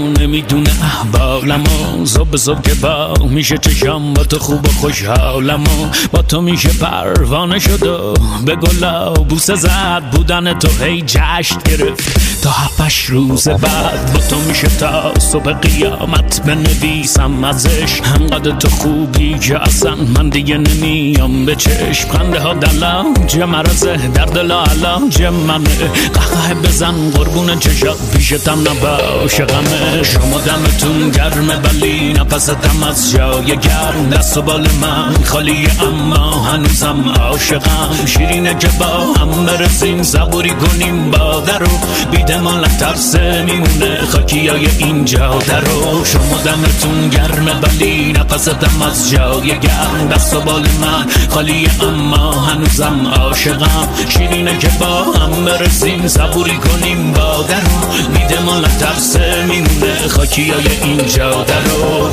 نمیدونه احوالمو، صبح که با میشه چشم با تو خوب و خوشحالمو، با تو میشه پروانه شد و به گلا بوسه زد، بودن تو هی جشن گرفت تا 7 روز بعد، با تو میشه تا صبح قیامت بنویسم ازش، همقدر تو خوبی که اصلا من دیگه نمیام به چشم، خنده ها دلاج مرزه در دل علاج منه، قهقه بزن قربون چشات پیشتم نباشه غمه، شما دمتون گرمه ولی نفستم از جای گرم، دست و بال من خالیه اما هنوزم عاشقم، شیرینه که با هم برسیم صبوری کنیم با درو، بیده ما لطرسه میمونه خاکیای اینجا درو، شما دمتون گرمه ولی نفستم از جای گرم، دست و بال من خالیه اما هنوزم عاشقم، شیرینه که با هم برسیم صبوری کنیم با درو، بیده ما لطرسه میمونه خاکیای اینجا درو.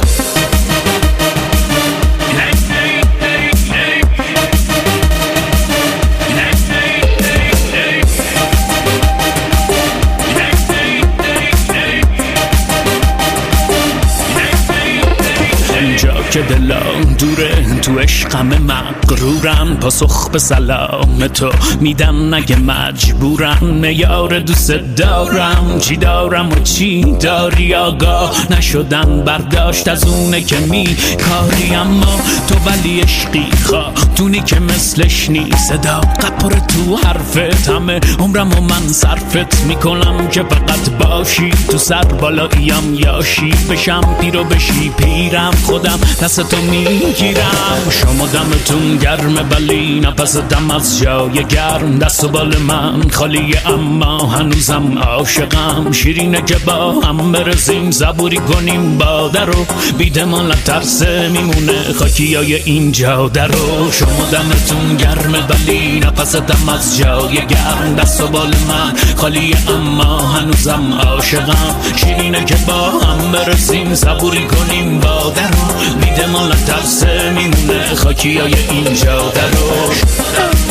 که دلم دوره تو عشقم مغرورن، پاسخ به سلام تو میدن اگه مجبورن، یار دوست دارم چی دارم و چی داری، آگاه نشدن برداشت از اونه که کاری، اما تو ولی عشقی خاتونی که مثلش نیست، صداقت پر تو حرفت، همه عمرم و من صرفت میکنم که فقط باشی تو سر بالاییم، یاشی بشم پیرو بشی پیرم، خودم دست تو میگیرم، شما دمتون گرمه ولی نفستم از جای گرم، دست و بال من خالیه اما هنوزم عاشقم، شیرینه که با هم برسیم صبوری کنیم با درو، بیده ما لطرسه میمونه خاکیای اینجا درو، شما دمتون گرمه ولی نفستم از جای گرم، دست و بال من خالیه اما هنوزم عاشقم، شیرینه که با هم برسیم صبوری کنیم با درو، بیده ما لطرسه میمونه خاکیای اینجا درو.